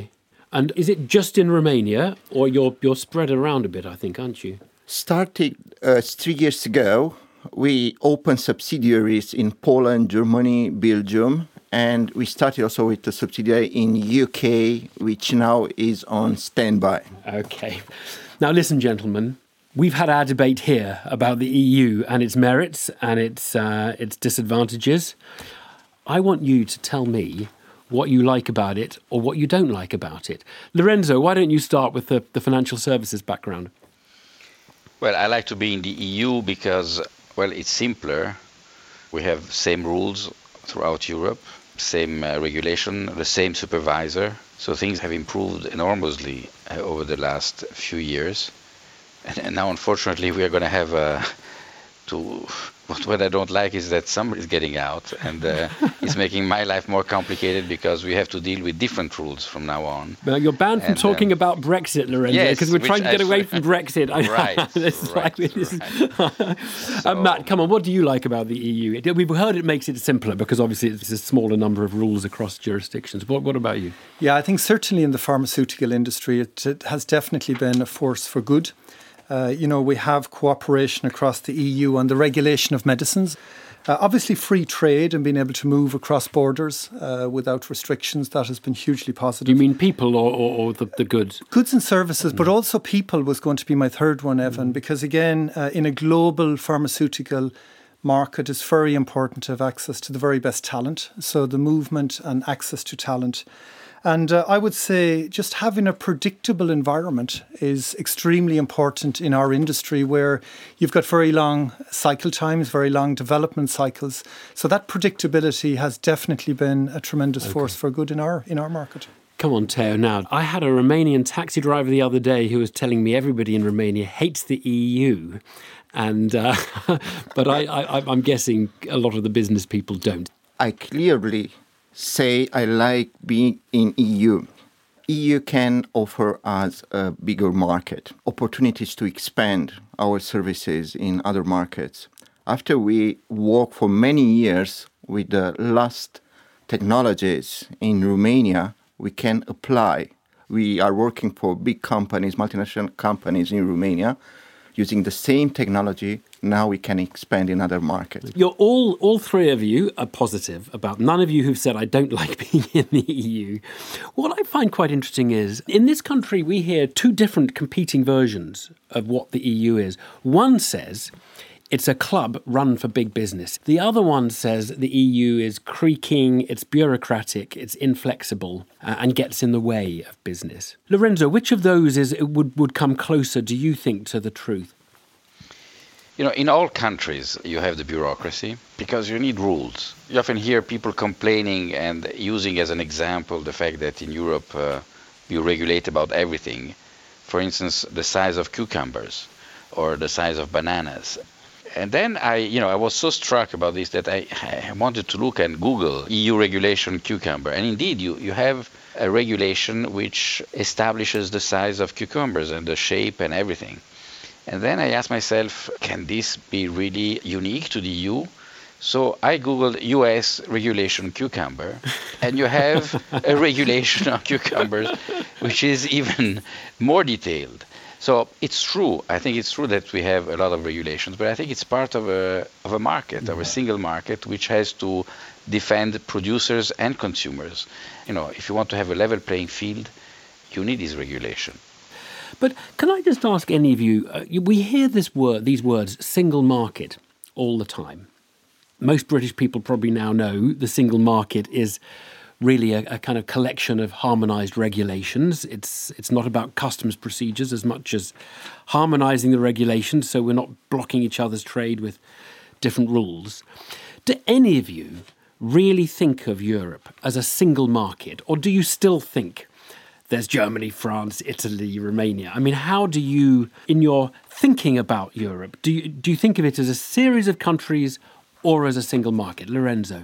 And is it just in Romania, or you're you're spread around a bit, I think, aren't you? Starting uh, three years ago, we opened subsidiaries in Poland, Germany, Belgium, and we started also with a subsidiary in U K, which now is on standby. Okay. Now listen, gentlemen, we've had our debate here about the E U and its merits and its uh, its disadvantages. I want you to tell me what you like about it or what you don't like about it. Lorenzo, why don't you start with the, the financial services background? Well, I like to be in the E U because, well, it's simpler. We have same rules throughout Europe, same uh, regulation, the same supervisor. So things have improved enormously uh, over the last few years. And, and now, unfortunately, we are going to have uh, to... What, what I don't like is that summer is getting out, and uh, it's making my life more complicated because we have to deal with different rules from now on. Well, you're banned from and, talking um, about Brexit, Lorenzo, yes, because we're trying to get away from Brexit. Right, this is right, like this. right. uh, Matt, come on, what do you like about the E U? It, we've heard it makes it simpler because obviously it's a smaller number of rules across jurisdictions. What, what about you? Yeah, I think certainly in the pharmaceutical industry, it, it has definitely been a force for good. Uh, you know, we have cooperation across the E U on the regulation of medicines. Uh, obviously, free trade and being able to move across borders uh, without restrictions, that has been hugely positive. You mean people or, or, or the, the goods? Goods and services, mm. but also people was going to be my third one, Evan, mm. because again, uh, in a global pharmaceutical market, it's very important to have access to the very best talent. So the movement and access to talent. And uh, I would say just having a predictable environment is extremely important in our industry where you've got very long cycle times, very long development cycles. So that predictability has definitely been a tremendous okay. force for good in our in our market. Come on, Teo. Now, I had a Romanian taxi driver the other day who was telling me everybody in Romania hates the E U. And uh, but I, I, I'm guessing a lot of the business people don't. I clearly say I like being in E U. E U can offer us a bigger market, opportunities to expand our services in other markets. After we work for many years with the last technologies in Romania, we can apply. We are working for big companies, multinational companies in Romania, using the same technology. Now we can expand in other markets. You're all, all three of you are positive about. None of you who've said, I don't like being in the E U. What I find quite interesting is, in this country, we hear two different competing versions of what the E U is. One says it's a club run for big business. The other one says the E U is creaking, it's bureaucratic, it's inflexible, uh, and gets in the way of business. Lorenzo, which of those is would, would come closer, do you think, to the truth? You know, in all countries, you have the bureaucracy because you need rules. You often hear people complaining and using as an example the fact that in Europe uh, you regulate about everything. For instance, the size of cucumbers or the size of bananas. And then I, you know, I was so struck about this that I, I wanted to look and Google E U regulation cucumber. And indeed, you, you have a regulation which establishes the size of cucumbers and the shape and everything. And then I asked myself, can this be really unique to the E U? So I Googled U S regulation cucumber, and you have a regulation on cucumbers which is even more detailed. So it's true. I think it's true that we have a lot of regulations, but I think it's part of a of a market, of a single market, which has to defend producers and consumers. You know, if you want to have a level playing field, you need this regulation. But can I just ask any of you, uh, we hear this word, these words, single market, all the time. Most British people probably now know the single market is really a, a kind of collection of harmonised regulations. It's it's not about customs procedures as much as harmonising the regulations so we're not blocking each other's trade with different rules. Do any of you really think of Europe as a single market, or do you still think there's Germany, France, Italy, Romania? I mean, how do you, in your thinking about Europe, do you, do you think of it as a series of countries or as a single market? Lorenzo?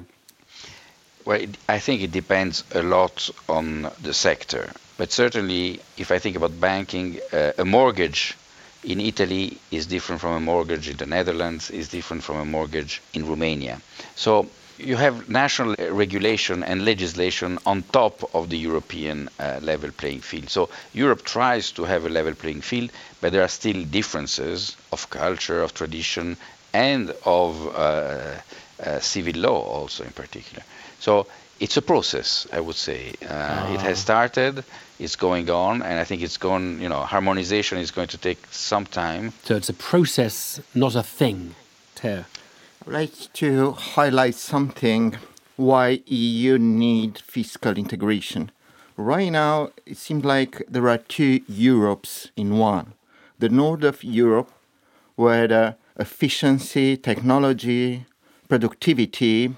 Well, it, I think it depends a lot on the sector. But certainly, if I think about banking, uh, a mortgage in Italy is different from a mortgage in the Netherlands, is different from a mortgage in Romania. So you have national regulation and legislation on top of the European uh, level playing field. So Europe tries to have a level playing field, but there are still differences of culture, of tradition, and of uh, uh, civil law also in particular. So it's a process, I would say. Uh, ah. It has started, it's going on, and I think it's going, you know, harmonization is going to take some time. So it's a process, not a thing, Theo. I'd like to highlight something why E U need fiscal integration. Right now, it seems like there are two Europes in one. The north of Europe, where the efficiency, technology, productivity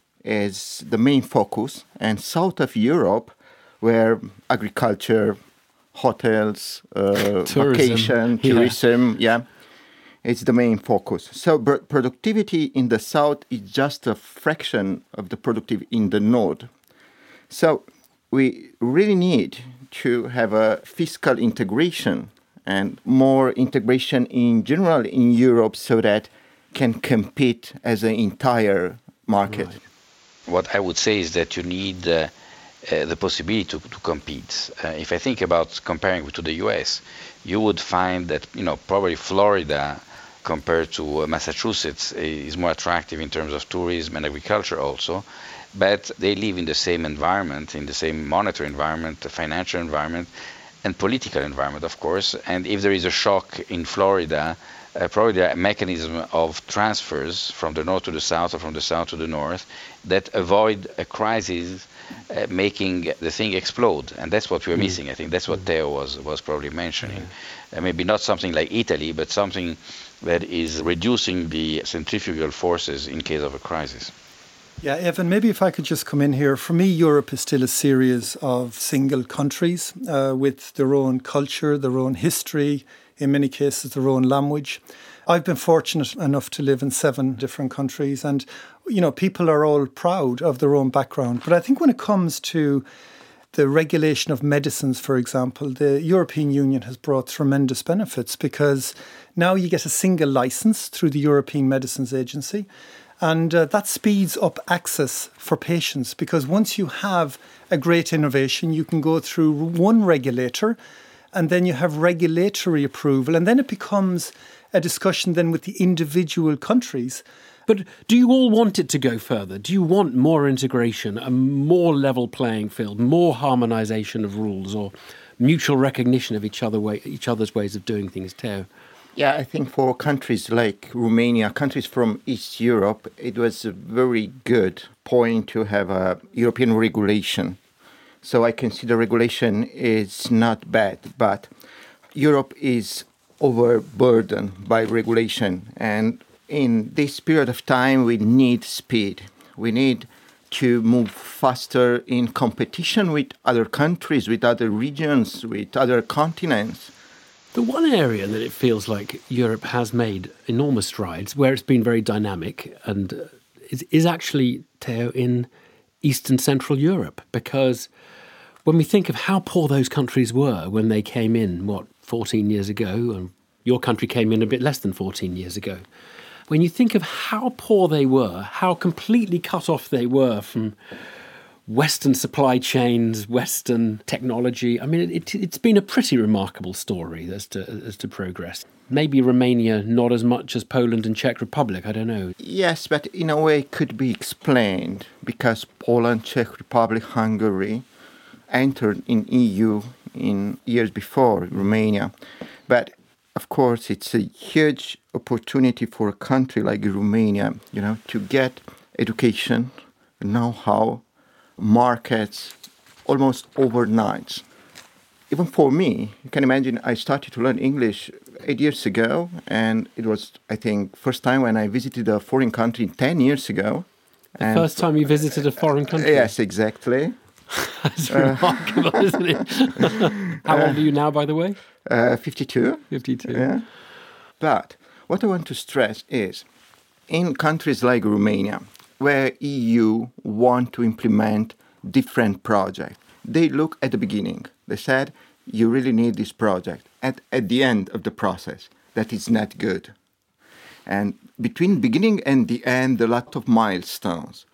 is the main focus, and south of Europe, where agriculture, hotels, uh, tourism. vacation, tourism, yeah. yeah, it's the main focus. So pr- productivity in the south is just a fraction of the productivity in the north. So we really need to have a fiscal integration and more integration in general in Europe so that can compete as an entire market. Right. What I would say is that you need uh, uh, the possibility to, to compete. Uh, if I think about comparing to the U S, you would find that, you know, probably Florida compared to uh, Massachusetts is more attractive in terms of tourism and agriculture also, but they live in the same environment, in the same monetary environment, the financial environment, and political environment, of course. And if there is a shock in Florida, uh, probably there are a mechanism of transfers from the north to the south or from the south to the north that avoid a crisis uh, making the thing explode. And that's what we're mm. missing. I think that's what Theo was, was probably mentioning. Mm. Uh, maybe not something like Italy, but something that is reducing the centrifugal forces in case of a crisis. Yeah, Evan, maybe if I could just come in here. For me, Europe is still a series of single countries uh, with their own culture, their own history, in many cases their own language. I've been fortunate enough to live in seven different countries, and, you know, people are all proud of their own background. But I think when it comes to the regulation of medicines, for example, the European Union has brought tremendous benefits because now you get a single license through the European Medicines Agency. And uh, that speeds up access for patients because once you have a great innovation, you can go through one regulator and then you have regulatory approval. And then it becomes a discussion then with the individual countries. But do you all want it to go further? Do you want more integration, a more level playing field, more harmonisation of rules or mutual recognition of each other way, each other's ways of doing things, Theo? Yeah, I think for countries like Romania, countries from East Europe, it was a very good point to have a European regulation. So I consider regulation is not bad, but Europe is overburdened by regulation. And in this period of time, we need speed. We need to move faster in competition with other countries, with other regions, with other continents. The one area that it feels like Europe has made enormous strides, where it's been very dynamic, and uh, is, is actually, Theo, in Eastern Central Europe. Because when we think of how poor those countries were when they came in, what, fourteen years ago, and your country came in a bit less than fourteen years ago. When you think of how poor they were, how completely cut off they were from Western supply chains, Western technology. I mean, it, it's been a pretty remarkable story as to as to progress. Maybe Romania not as much as Poland and Czech Republic, I don't know. Yes, but in a way it could be explained because Poland, Czech Republic, Hungary entered in E U in years before Romania. But of course, it's a huge opportunity for a country like Romania, you know, to get education, know-how, markets almost overnight. Even for me, you can imagine I started to learn English eight years ago, and it was, I think, first time when I visited a foreign country ten years ago. The and first time you visited a foreign country? Yes, exactly. That's remarkable, uh, isn't it? How old are you now, by the way? Uh, fifty-two. fifty-two. Yeah. But what I want to stress is, in countries like Romania, where E U want to implement different projects, they look at the beginning. They said, you really need this project. And at the end of the process, that is not good. And between beginning and the end, a lot of milestones.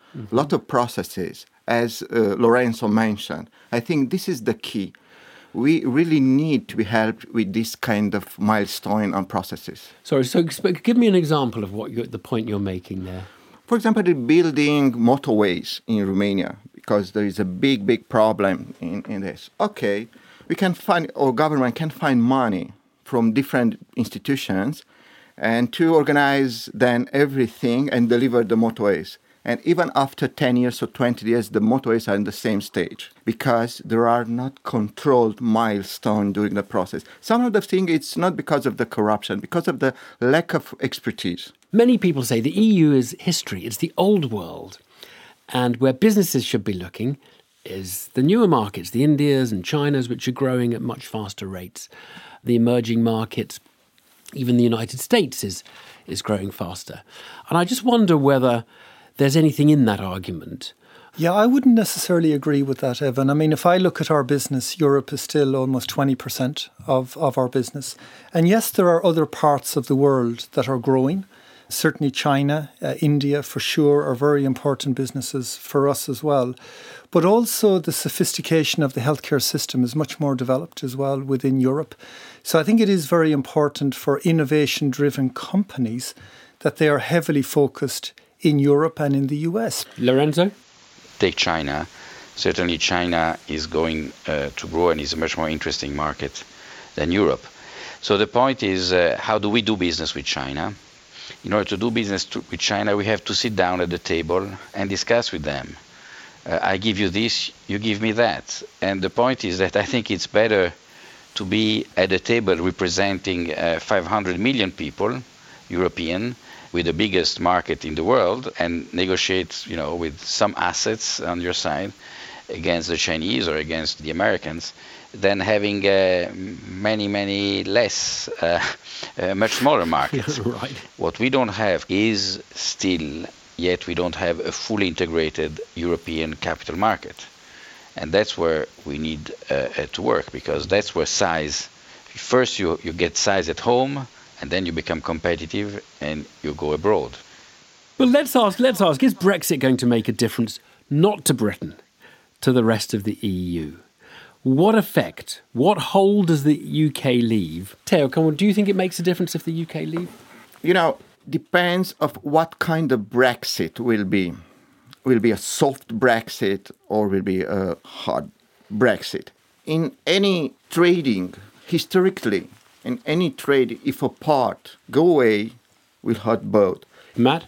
a mm-hmm. lot of processes, as uh, Lorenzo mentioned. I think this is the key. We really need to be helped with this kind of milestone and processes. Sorry, so give me an example of what you're, the point you're making there. For example, the building motorways in Romania, because there is a big, big problem in, in this. Okay, we can find, or government can find money from different institutions and to organize then everything and deliver the motorways. And even after ten years or twenty years, the motorways are in the same stage because there are not controlled milestones during the process. Some of the things, it's not because of the corruption, because of the lack of expertise. Many people say the E U is history, it's the old world. And where businesses should be looking is the newer markets, the Indias and Chinas, which are growing at much faster rates. The emerging markets, even the United States is, is growing faster. And I just wonder whether there's anything in that argument. Yeah, I wouldn't necessarily agree with that, Evan. I mean, if I look at our business, Europe is still almost twenty percent of, of our business. And yes, there are other parts of the world that are growing. Certainly China, uh, India for sure are very important businesses for us as well. But also the sophistication of the healthcare system is much more developed as well within Europe. So I think it is very important for innovation-driven companies that they are heavily focused in Europe and in the U S. Lorenzo? Take China. Certainly China is going uh, to grow and is a much more interesting market than Europe. So the point is, uh, how do we do business with China? In order to do business to, with China, we have to sit down at the table and discuss with them. Uh, I give you this, you give me that. And the point is that I think it's better to be at the table representing uh, five hundred million people, European, with the biggest market in the world, and negotiate, you know, with some assets on your side against the Chinese or against the Americans, than having uh, many, many less, uh, uh, much smaller markets. Right. What we don't have is still, yet we don't have a fully integrated European capital market. And that's where we need uh, to work, because that's where size, first you, you get size at home, and then you become competitive and you go abroad. Well, let's ask, let's ask, is Brexit going to make a difference, not to Britain, to the rest of the E U? What effect, what hole does the U K leave? Theo, come on, do you think it makes a difference if the U K leave? You know, depends of what kind of Brexit will be. Will be a soft Brexit or will be a hard Brexit. In any trading, historically, in any trade, if a part go away, will hurt both. Matt?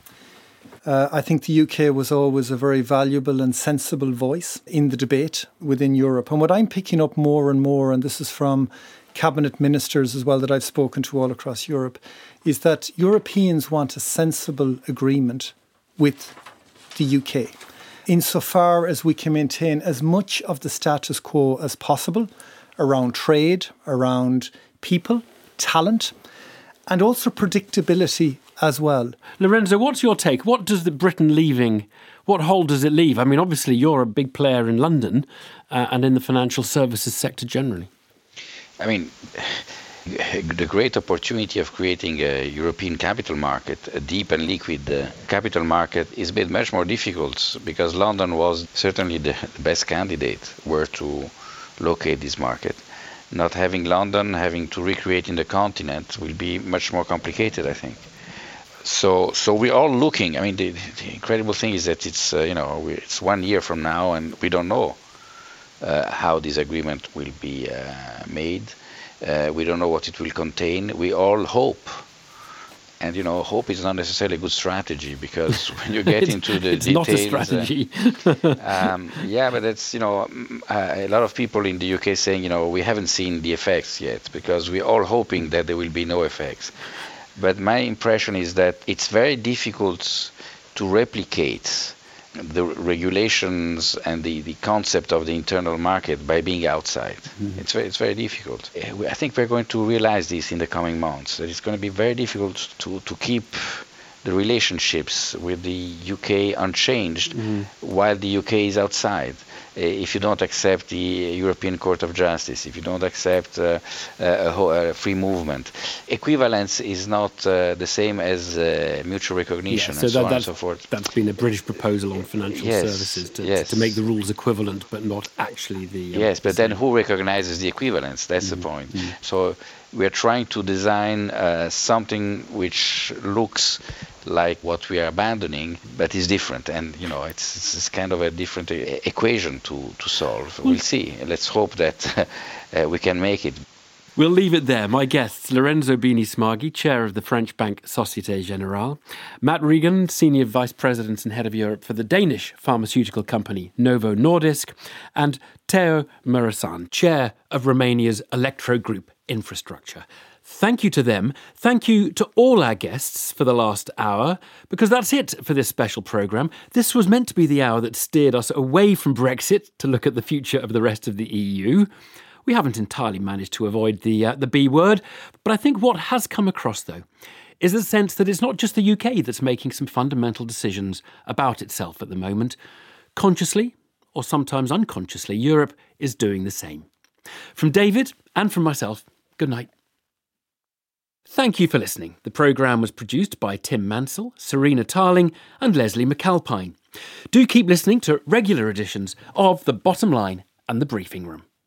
Uh, I think the U K was always a very valuable and sensible voice in the debate within Europe. And what I'm picking up more and more, and this is from cabinet ministers as well that I've spoken to all across Europe, is that Europeans want a sensible agreement with the U K, insofar as we can maintain as much of the status quo as possible around trade, around people, talent, and also predictability as well. Lorenzo, what's your take? What does the Britain leaving, what hole does it leave? I mean, obviously you're a big player in London uh, and in the financial services sector generally. I mean, the great opportunity of creating a European capital market, a deep and liquid uh, capital market, is made much more difficult because London was certainly the best candidate where to locate this market. Not having London, having to recreate in the continent will be much more complicated, I think. So, so we're all looking. I mean, the, the incredible thing is that it's uh, you know we, it's one year from now, and we don't know uh, how this agreement will be uh, made. Uh, we don't know what it will contain. We all hope, and you know, hope is not necessarily a good strategy because when you get into the it's details, not a strategy. uh, um, yeah, but it's you know uh, a lot of people in the U K saying you know we haven't seen the effects yet because we're all hoping that there will be no effects. But my impression is that it's very difficult to replicate the regulations and the, the concept of the internal market by being outside. Mm-hmm. It's very, it's very difficult. I think we're going to realize this in the coming months, that it's going to be very difficult to, to keep the relationships with the U K unchanged mm-hmm. while the U K is outside. if you don't accept the European Court of Justice, if you don't accept uh, a, a free movement. Equivalence is not uh, the same as uh, mutual recognition yeah, so and so that, on and so forth. That's been a British proposal on financial yes, services to, yes. to make the rules equivalent but not actually the... Um, yes, but the then who recognizes the equivalence? That's mm-hmm. the point. Mm-hmm. So we're trying to design uh, something which looks like what we are abandoning, but is different. And, you know, it's, it's kind of a different e- equation to, to solve. We'll see. Let's hope that uh, we can make it. We'll leave it there. My guests, Lorenzo Bini Smaghi, chair of the French bank Société Générale, Matt Regan, senior vice president and head of Europe for the Danish pharmaceutical company Novo Nordisk, and Teo Muresan, chair of Romania's Electro Group Infrastructure. Thank you to them. Thank you to all our guests for the last hour, because that's it for this special programme. This was meant to be the hour that steered us away from Brexit to look at the future of the rest of the E U. We haven't entirely managed to avoid the uh, the B word, but I think what has come across, though, is the sense that it's not just the U K that's making some fundamental decisions about itself at the moment. Consciously, or sometimes unconsciously, Europe is doing the same. From David and from myself, good night. Thank you for listening. The programme was produced by Tim Mansell, Serena Tarling and Leslie McAlpine. Do keep listening to regular editions of The Bottom Line and The Briefing Room.